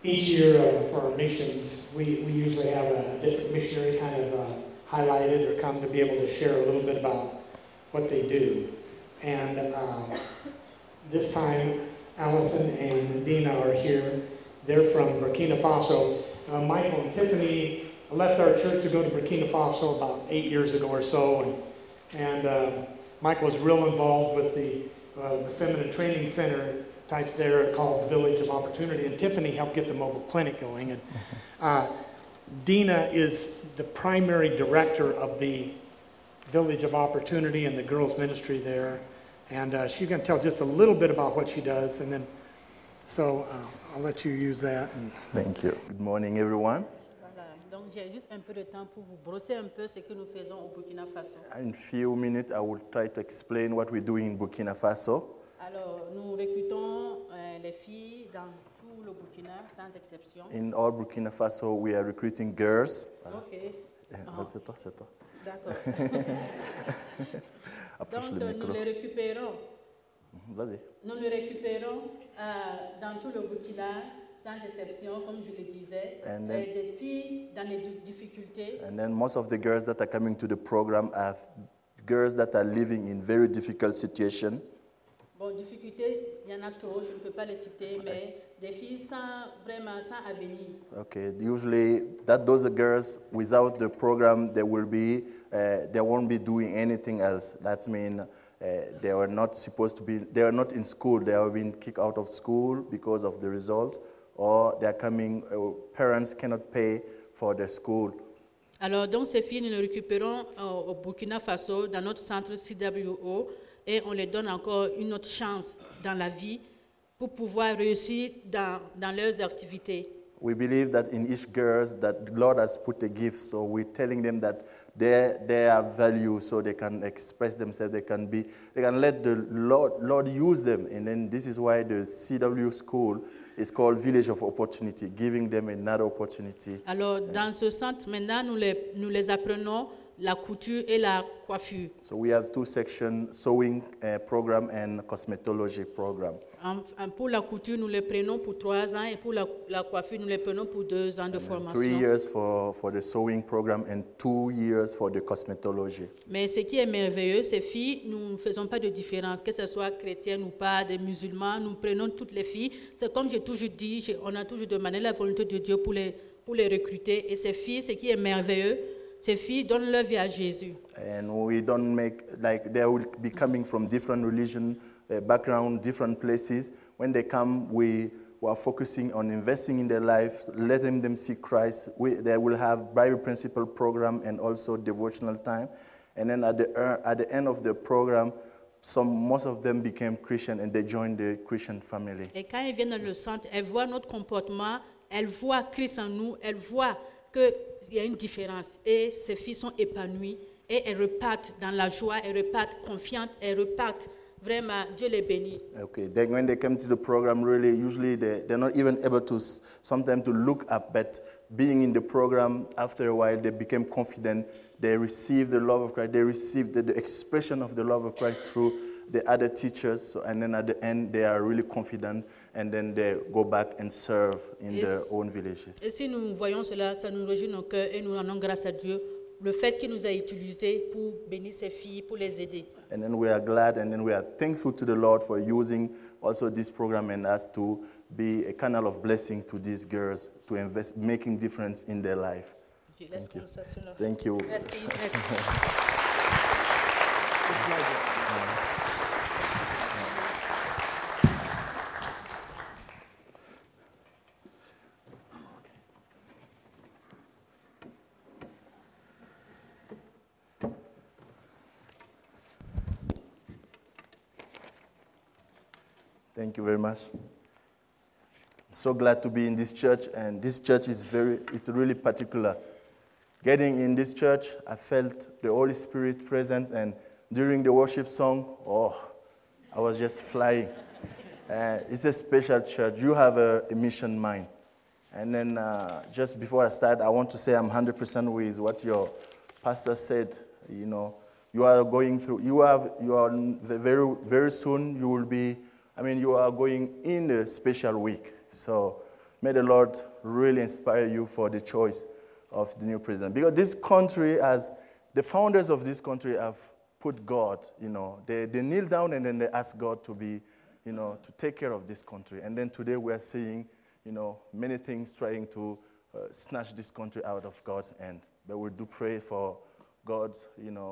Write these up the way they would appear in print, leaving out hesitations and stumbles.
each year for our missions, we usually have a different missionary kind of highlighted or come to be able to share a little bit about what they do. And this time, Allison and Dina are here. They're from Burkina Faso. Michael and Tiffany left our church to go to Burkina Faso about 8 years ago or so. And Michael was real involved with the Feminine Training Center type there called the Village of Opportunity. And Tiffany helped get the mobile clinic going. And Dina is the primary director of the Village of Opportunity and the girls' ministry there. And she's going to tell just a little bit about what she does. And then, so I'll let you use that. Thank you. Good morning, everyone. Voilà. Donc j'ai juste un peu de temps pour vous brosser un peu ce que nous faisons au Burkina Faso. In a few minutes, I will try to explain what we do in Burkina Faso. Alors nous recrutons les filles dans tout le Burkina sans exception. In all Burkina Faso, we are recruiting girls. Ok. C'est toi, c'est toi. D'accord. Approche Donc le micro. nous les récupérons. Vas-y. Nous les récupérons dans tout le Burkina sans exception, comme je le disais. And then- Des filles dans les difficultés. And then most of the girls that are coming to the program are girls that are living in very difficult situations. Bon, difficultés, il y en a trop, je ne peux pas les citer, mais des filles vraiment sans avenir. Okay, usually those are girls without the program, they won't be doing anything else. That means they are not supposed to be, they are not in school, they have been kicked out of school because of the results, or they are coming, parents cannot pay for their school. Alors, donc, ces filles, nous les récupérons au Burkina Faso, dans notre centre CWO, et on les donne encore une autre chance dans la vie pour pouvoir réussir dans leurs activités. We believe that in each girl that the Lord has put a gift, so we're telling them that they have value, so they can express themselves, they can let the Lord use them. And then this is why the CW school is called Village of Opportunity, giving them another opportunity. Alors, dans ce centre, maintenant, nous les apprenons la couture et la coiffure. So we have two sections, sewing program and cosmetology program. Pour la couture, nous les prenons pour 3 ans, et pour la coiffure, nous les prenons pour 2 ans de formation. 3 years for the sewing program and 2 years for the cosmetology. Mais ce qui est merveilleux, ces filles, nous ne faisons pas de différence, que ce soit chrétienne ou pas, des musulmans, nous prenons toutes les filles. C'est comme j'ai toujours dit, on a toujours demandé la volonté de Dieu pour les recruter. Et ces filles, ce qui est merveilleux, ces filles donnent leur vie à Jésus. And we don't make, like, they will be coming from different religion, background, different places. When they come, we are focusing on investing in their life, letting them see Christ. They will have Bible principle program and also devotional time. And then at the end of the program, most of them became Christian and they joined the Christian family. Et quand elles viennent dans le centre, elles voient notre comportement, elles voient Christ en nous, elles voient qu'il y a une différence. Et ces filles sont épanouies et elles repartent dans la joie, elles repartent confiantes, elles repartent vraiment, Dieu les bénit. Okay, then when they come to the program, really, usually they're not even able to sometimes to look up, but being in the program, after a while, they became confident. They receive the love of Christ. They receive the expression of the love of Christ through the other teachers. So, and then at the end, they are really confident, and then they go back and serve in their own villages. Et si nous voyons cela, ça nous réjouit nos cœurs et nous rendons grâce à Dieu le fait qu'il nous a utilisés pour bénir ces filles, pour les aider. And then we are glad, and then we are thankful to the Lord for using also this program and us to be a canal of blessing to these girls, to invest, making difference in their life. Je laisse comme ça sur leur- Thank you. Merci. Thank you very much. I'm so glad to be in this church, and this church is it's really particular. Getting in this church, I felt the Holy Spirit presence, and during the worship song, I was just flying. It's a special church. You have a mission mind. And then just before I start, I want to say I'm 100% with what your pastor said. You know, you are going through, you are very, very soon you will be, you are going in a special week. So may the Lord really inspire you for the choice of the new president. Because this country the founders of this country have put God, they kneel down and then they ask God to be, to take care of this country. And then today we are seeing, many things trying to snatch this country out of God's hand. But we do pray for God's,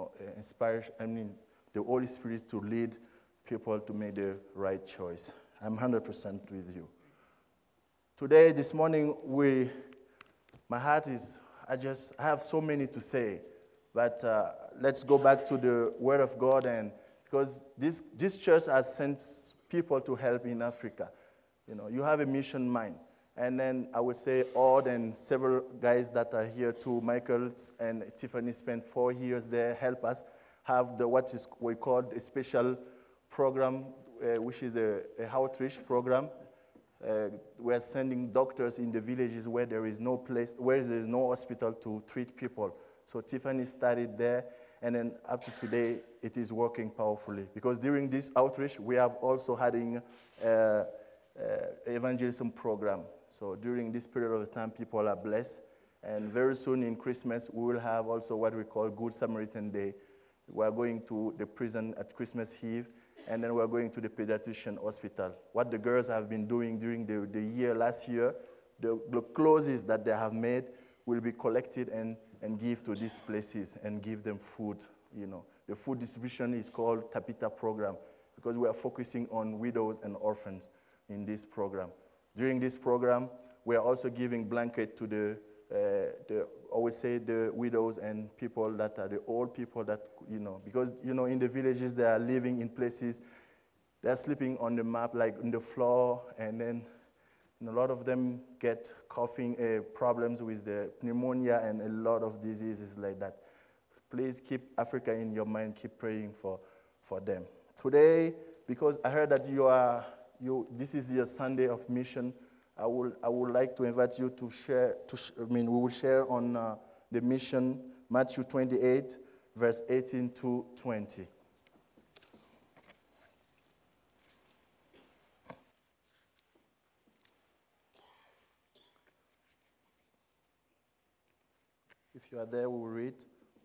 the Holy Spirit to lead people to make the right choice. I'm 100% with you. Today, this morning, my heart is, I have so many to say, but let's go back to the Word of God, and because this church has sent people to help in Africa. You have a mission mind. And then I would say Odd and several guys that are here too, Michaels and Tiffany spent 4 years there, help us have what we call a special program, which is a outreach program. We're sending doctors in the villages where there is no place, where there is no hospital to treat people. So Tiffany started there, and then up to today, it is working powerfully. Because during this outreach, we have also having evangelism program. So during this period of time, people are blessed. And very soon in Christmas, we will have also what we call Good Samaritan Day. We are going to the prison at Christmas Eve, and then we are going to the pediatrician hospital. What the girls have been doing during the year, last year, the clothes that they have made will be collected and give to these places and give them food. The food distribution is called Tapita program because we are focusing on widows and orphans in this program. During this program, we are also giving blanket to the widows and people that are the old people that, because, in the villages, they are living in places, they are sleeping on the map, like on the floor, and then a lot of them get coughing problems with the pneumonia and a lot of diseases like that. Please keep Africa in your mind, keep praying for them. Today, because I heard that this is your Sunday of mission, I would like to invite you to share, we will share on the mission, Matthew 28, verse 18 to 20. If you are there, we will read.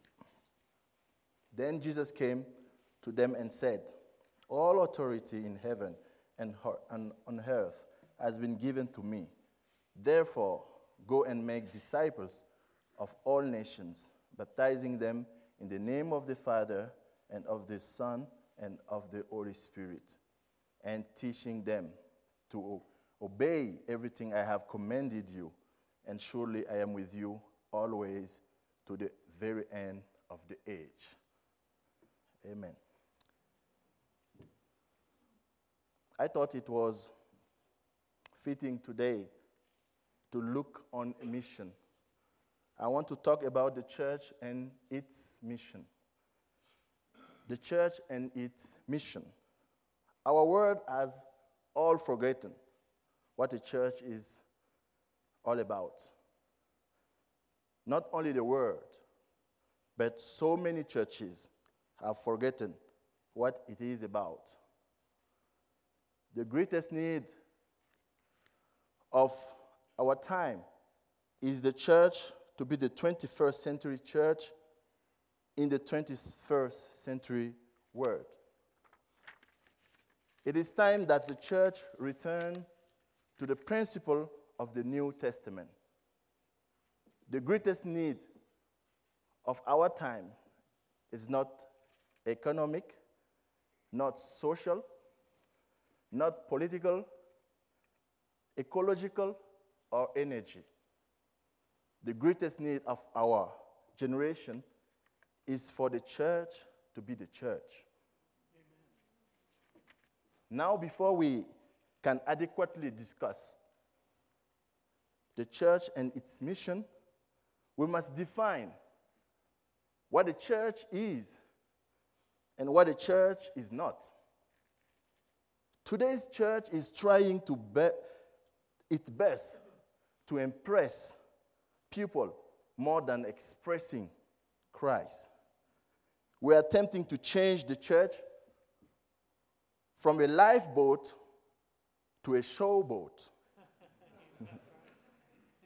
Then Jesus came to them and said, "All authority in heaven and on earth has been given to me. Therefore, go and make disciples of all nations, baptizing them in the name of the Father and of the Son and of the Holy Spirit, and teaching them to obey everything I have commanded you. And surely I am with you always to the very end of the age." Amen. I thought it was fitting today to look on a mission. I want to talk about the church and its mission. The church and its mission. Our world has all forgotten what a church is all about. Not only the word, but so many churches have forgotten what it is about. The greatest need of our time is the church to be the 21st century church in the 21st century world. It is time that the church return to the principle of the New Testament. The greatest need of our time is not economic, not social, not political, ecological, or energy. The greatest need of our generation is for the church to be the church. Now, before we can adequately discuss the church and its mission, we must define what the church is and what the church is not. Today's church is trying to its best to impress people more than expressing Christ. We are attempting to change the church from a lifeboat to a showboat.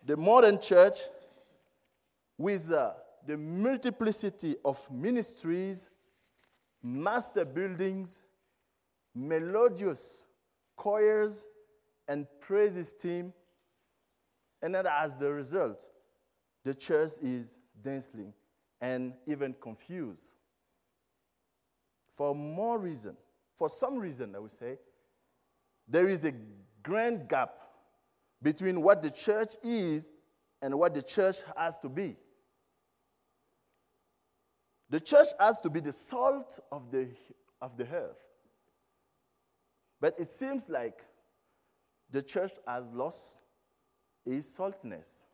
the modern church, with the multiplicity of ministries, master buildings, melodious choirs, and praises team, and that as the result, the church is densely and even confused. For some reason, I would say, there is a grand gap between what the church is and what the church has to be. The church has to be the salt of the earth. But it seems like the church has lost its saltness.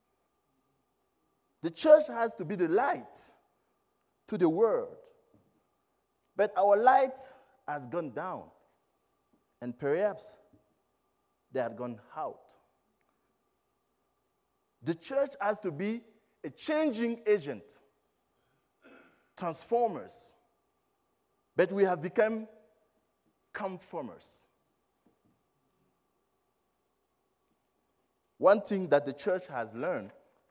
The church has to be the light to the world. But our light has gone down, and perhaps they have gone out. The church has to be a changing agent, transformers. But we have become conformers. One thing that the church has learned,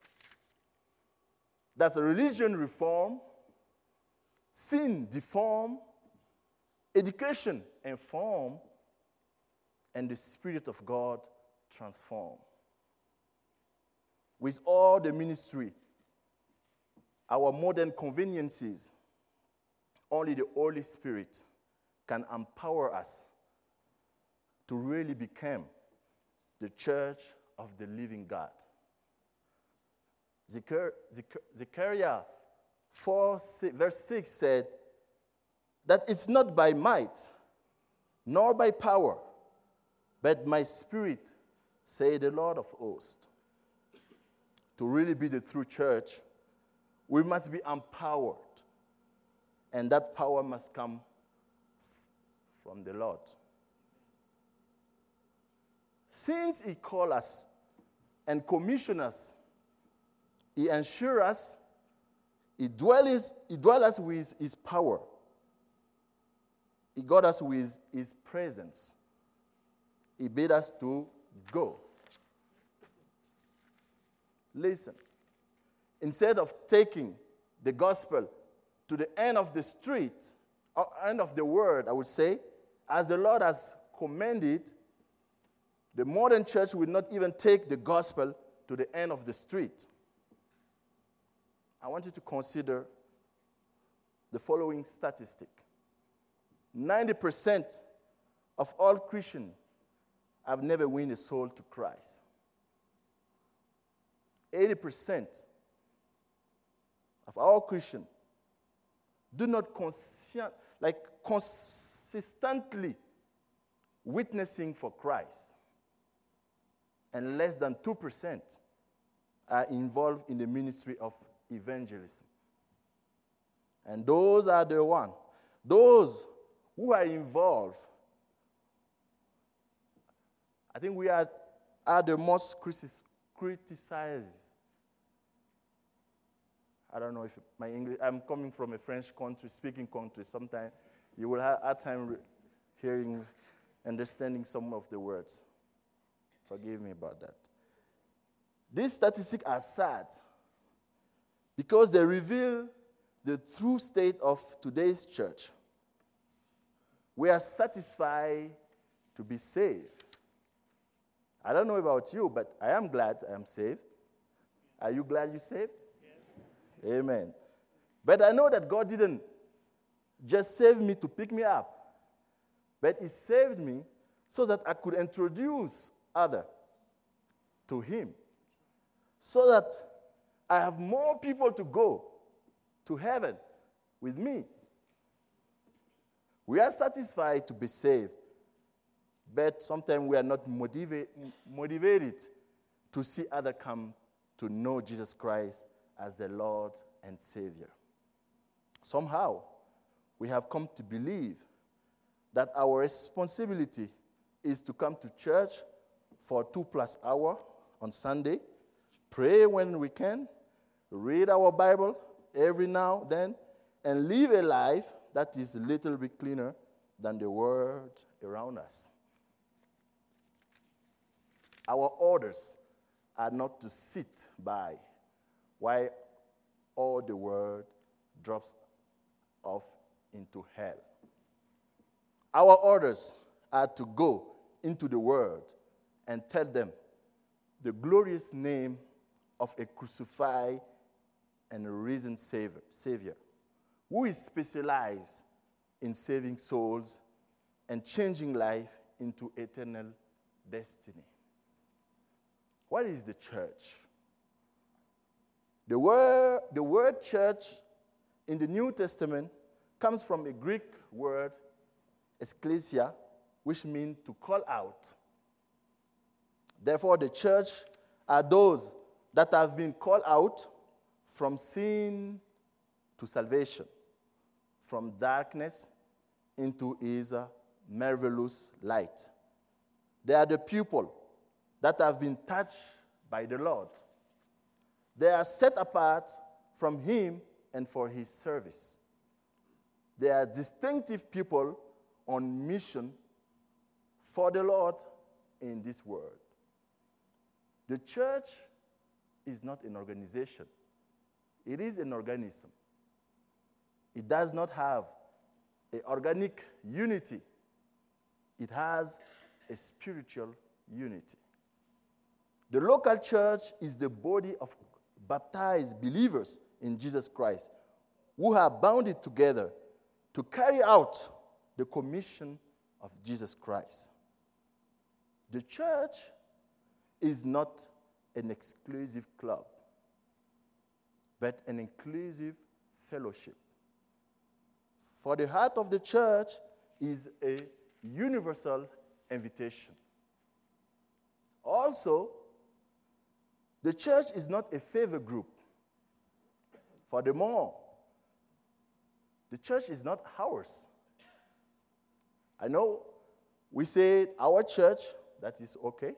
that religion reform, sin deform, education inform, and the Spirit of God transform. With all the ministry, our modern conveniences, only the Holy Spirit can empower us to really become the church of the living God. Zechariah 4, verse 6 said that it's not by might, nor by power, but my spirit, say the Lord of hosts. To really be the true church, we must be empowered. And that power must come from the Lord. Since He called us and commissioned us, He ensures us, He dwells us with His power. He got us with His presence. He bid us to go. Listen, instead of taking the gospel to the end of the street, or end of the world, I would say, as the Lord has commanded, the modern church will not even take the gospel to the end of the street. I want you to consider the following statistic. 90% of all Christians have never won a soul to Christ. 80% of our Christians do not consistently witnessing for Christ. And less than 2% are involved in the ministry of evangelism. And those are the ones, those who are involved, I think we are the most criticized. I don't know if my English, I'm coming from a French country, speaking country. Sometimes you will have hard time hearing, understanding some of the words. Forgive me about that. These statistics are sad because they reveal the true state of today's church. We are satisfied to be saved. I don't know about you, but I am glad I am saved. Are you glad you're saved? Yes. Amen. But I know that God didn't just save me to pick me up, but He saved me so that I could introduce others to Him, so that I have more people to go to heaven with me. We are satisfied to be saved, but sometimes we are not motivated to see others come to know Jesus Christ as the Lord and Savior. Somehow, we have come to believe that our responsibility is to come to church for 2+ hours on Sunday, pray when we can, read our Bible every now and then, and live a life that is a little bit cleaner than the world around us. Our orders are not to sit by while all the world drops off into hell. Our orders are to go into the world and tell them the glorious name of a crucified and risen Savior, who is specialized in saving souls and changing life into eternal destiny. What is the church? The word church in the New Testament comes from a Greek word, ekklesia, which means to call out. Therefore, the church are those that have been called out from sin to salvation, from darkness into his marvelous light. They are the people that have been touched by the Lord. They are set apart from him and for his service. They are distinctive people on mission for the Lord in this world. The church is not an organization. It is an organism. It does not have an organic unity. It has a spiritual unity. The local church is the body of baptized believers in Jesus Christ who are bound together to carry out the commission of Jesus Christ. The church is not an exclusive club, but an inclusive fellowship. For the heart of the church is a universal invitation. Also, the church is not a favor group. Furthermore, the church is not ours. I know we say our church, that is okay.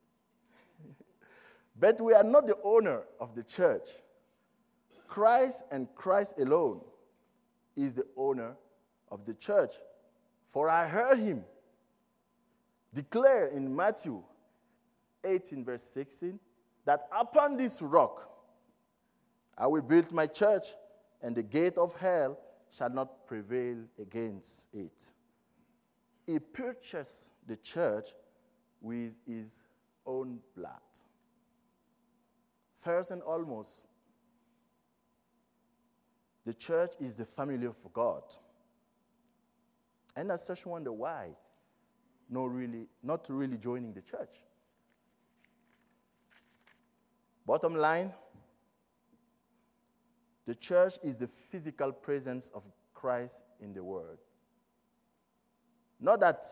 But we are not the owner of the church. Christ and Christ alone is the owner of the church. For I heard him declare in Matthew 18, verse 16, that upon this rock I will build my church, and the gate of hell shall not prevail against it. He purchased the church with his own blood. First and foremost, the church is the family of God. And I such wonder why not really joining the church. Bottom line, the church is the physical presence of Christ in the world. Not that,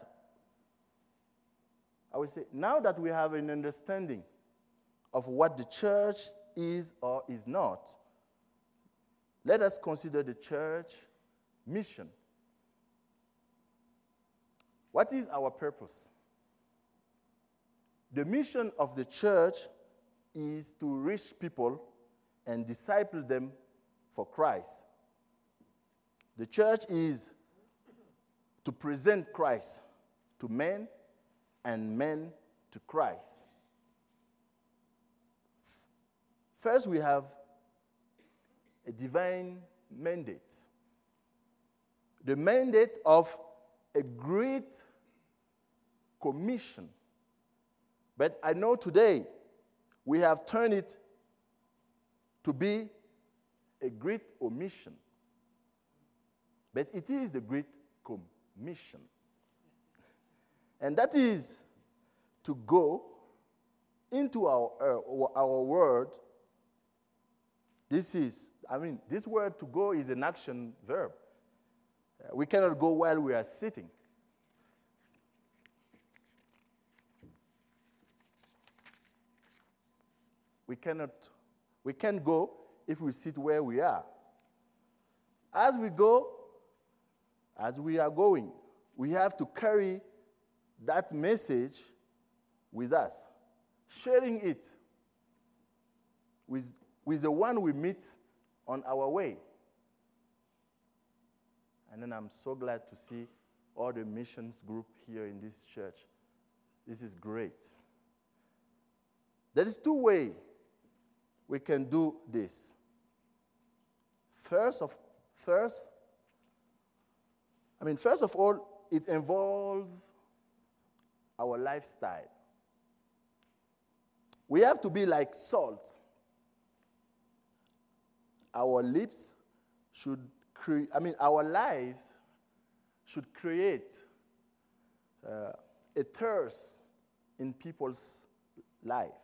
I would say, now that we have an understanding of what the church is or is not, let us consider the church mission. What is our purpose? The mission of the church is to reach people and disciple them for Christ. The church is to present Christ to men and men to Christ. First, we have a divine mandate. The mandate of a great commission. But I know today we have turned it to be a great omission. But it is the great commission. And that is to go into our world. This word to go is an action verb. We cannot go while we are sitting. We can't go if we sit where we are. As we are going, we have to carry that message with us, sharing it with the one we meet on our way. And then I'm so glad to see all the missions group here in this church. This is great. There is two ways we can do this. First of all, it involves our lifestyle. We have to be like salt. Our lips should our lives should create a thirst in people's life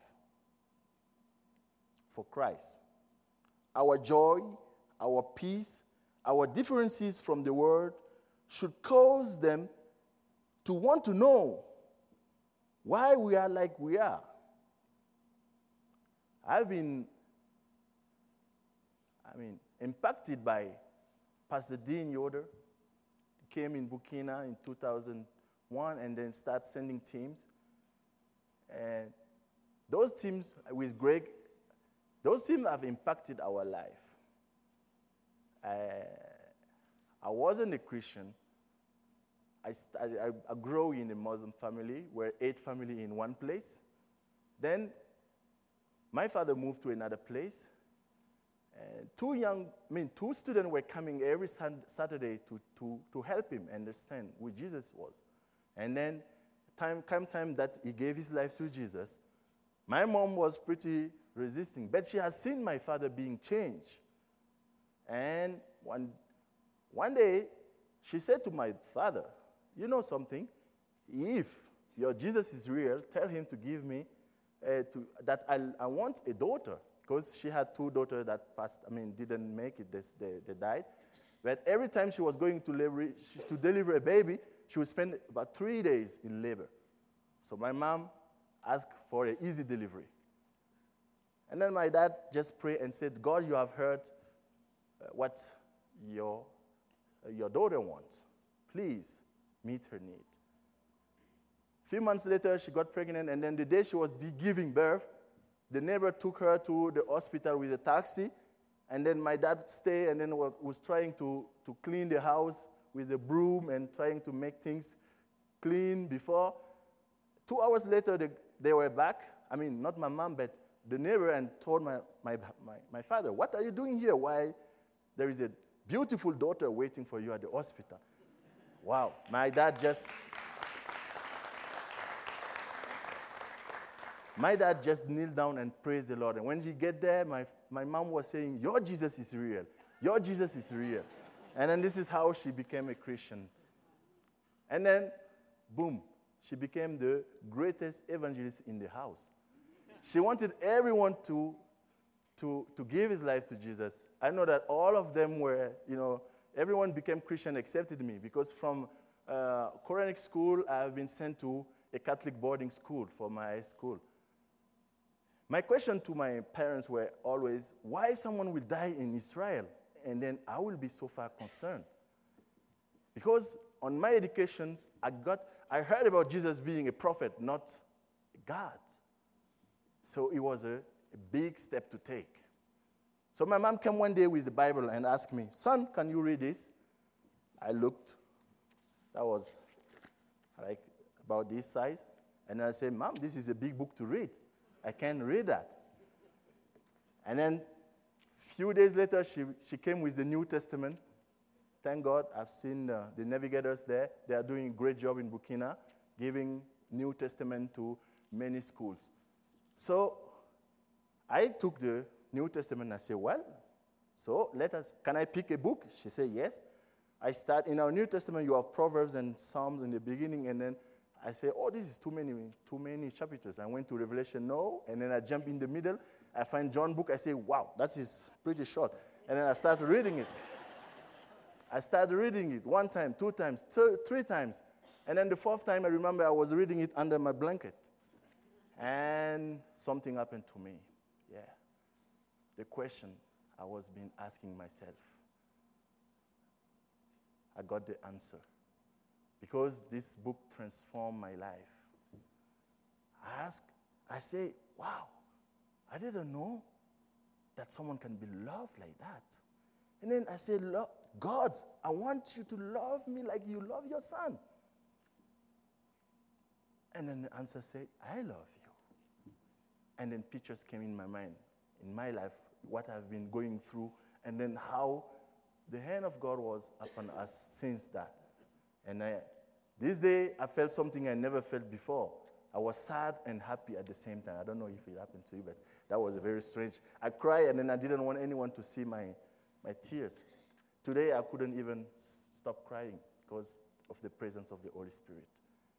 for Christ. Our joy, our peace, our differences from the world should cause them to want to know why we are like we are. I've been impacted by Pastor Dean Yoder. He came in Burkina in 2001 and then started sending teams. And those teams with Greg, those teams have impacted our life. I wasn't a Christian. I grew in a Muslim family. We're 8 families in one place. Then my father moved to another place. Two students were coming every Saturday to help him understand who Jesus was. And then time that he gave his life to Jesus, my mom was pretty resisting, but she has seen my father being changed. And one day, she said to my father, you know something? If your Jesus is real, tell him to give me, that I want a daughter. Because she had 2 daughters that didn't make it, they died. But every time she was going to deliver a baby, she would spend about 3 days in labor. So my mom asked for an easy delivery. And then my dad just prayed and said, God, you have heard what your daughter wants. Please meet her need. A few months later, she got pregnant, and then the day she was giving birth, the neighbor took her to the hospital with a taxi, and then my dad stayed and then was trying to clean the house with a broom and trying to make things clean before. 2 hours later, they were back. Not my mom, but the neighbor, and told my father, what are you doing here? Why there is a beautiful daughter waiting for you at the hospital. Wow, my dad just kneeled down and praised the Lord. And when he get there, my mom was saying, your Jesus is real. Your Jesus is real. And then this is how she became a Christian. And then, boom, she became the greatest evangelist in the house. She wanted everyone to give his life to Jesus. I know that all of them were, everyone became Christian, accepted me, because from Quranic school, I have been sent to a Catholic boarding school for my high school. My question to my parents were always, why someone will die in Israel, and then I will be so far concerned? Because on my educations, I heard about Jesus being a prophet, not God. So it was a big step to take. So my mom came one day with the Bible and asked me, son, can you read this? I looked. That was like about this size. And I said, Mom, this is a big book to read. I can't read that. And then a few days later, she came with the New Testament. Thank God, I've seen the navigators there. They are doing a great job in Burkina, giving New Testament to many schools. So I took the New Testament and I said, well, so can I pick a book? She said, yes. I start, in our New Testament, you have Proverbs and Psalms in the beginning, and then I say, oh, this is too many chapters. I went to Revelation, no, and then I jump in the middle. I find John book. I say, wow, that is pretty short. And then I start reading it. I started reading it 1 time, 2 times, 3 times. And then the 4th time, I remember I was reading it under my blanket. And something happened to me. Yeah. The question I was been asking myself, I got the answer. Because this book transformed my life. I say, wow, I didn't know that someone can be loved like that. And then I say, God, I want you to love me like you love your son. And then the answer said, I love you. And then pictures came in my mind, in my life, what I've been going through, and then how the hand of God was upon us since that. And this day, I felt something I never felt before. I was sad and happy at the same time. I don't know if it happened to you, but that was very strange. I cried, and then I didn't want anyone to see my tears. Today, I couldn't even stop crying because of the presence of the Holy Spirit.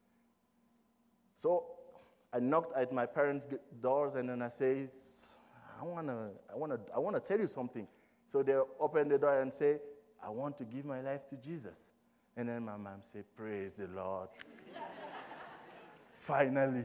So I knocked at my parents' doors, and then I say, I wanna tell you something. So they open the door and say, I want to give my life to Jesus. And then my mom said, praise the Lord. Finally.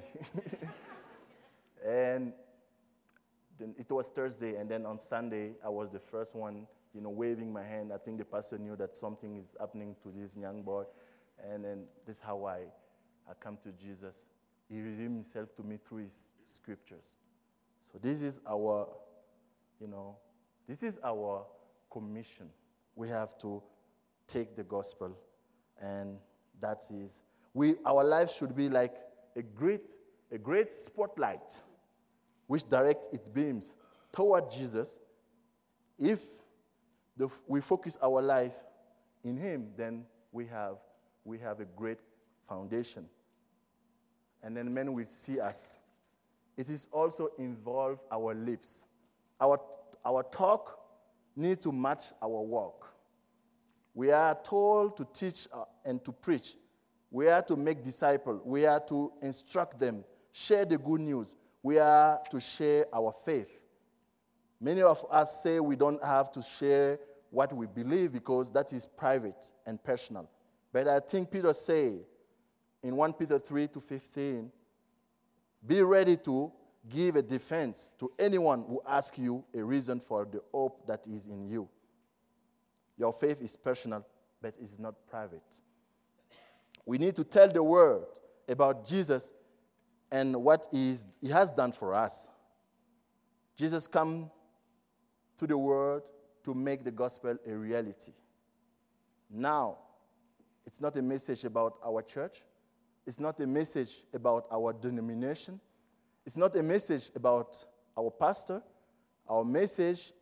And then it was Thursday, and then on Sunday, I was the first one, waving my hand. I think the pastor knew that something is happening to this young boy. And then this is how I come to Jesus. He revealed himself to me through his scriptures. So this is our commission. We have to take the gospel, and that is, our life should be like a great spotlight which direct its beams toward Jesus. If we focus our life in him, then we have a great foundation. And then men will see us. It is also involve our lips. Our talk needs to match our walk. We are told to teach and to preach. We are to make disciples. We are to instruct them, share the good news. We are to share our faith. Many of us say we don't have to share what we believe because that is private and personal. But I think Peter said in 1 Peter 3:15, be ready to give a defense to anyone who asks you a reason for the hope that is in you. Your faith is personal, but it's not private. We need to tell the world about Jesus and what he has done for us. Jesus came to the world to make the gospel a reality. Now, it's not a message about our church. It's not a message about our denomination. It's not a message about our pastor. Our message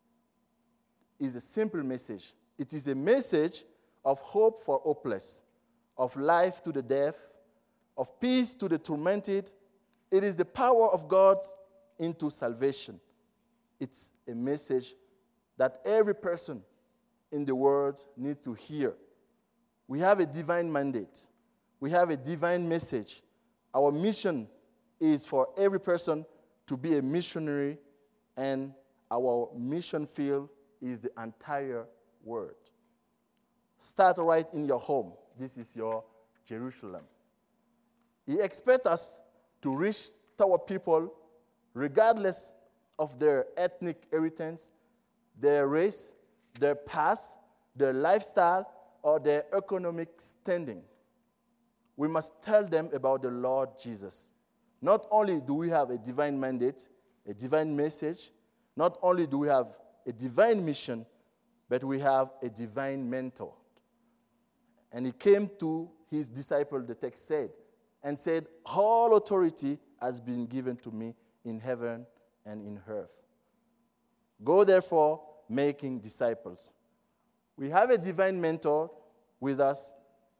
is a simple message. It is a message of hope for hopeless, of life to the deaf, of peace to the tormented. It is the power of God into salvation. It's a message that every person in the world needs to hear. We have a divine mandate. We have a divine message. Our mission is for every person to be a missionary, and our mission field is the entire world. Start right in your home. This is your Jerusalem. He expects us to reach our people regardless of their ethnic heritage, their race, their past, their lifestyle, or their economic standing. We must tell them about the Lord Jesus. Not only do we have a divine mandate, a divine message, not only do we have a divine mission, but we have a divine mentor. And he came to his disciple, the text said, and said, all authority has been given to me in heaven and in earth. Go therefore, making disciples. We have a divine mentor with us.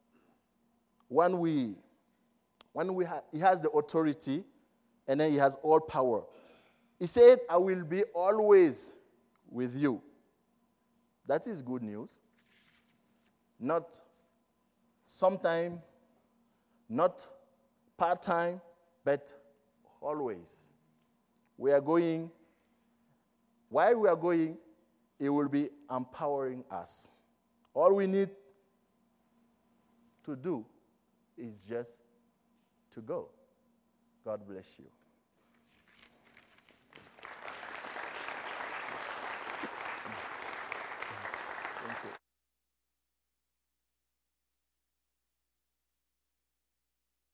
He has the authority, and then he has all power. He said, I will be always with you. That is good news. Not sometime, not part-time, but always. While we are going, it will be empowering us. All we need to do is just to go. God bless you.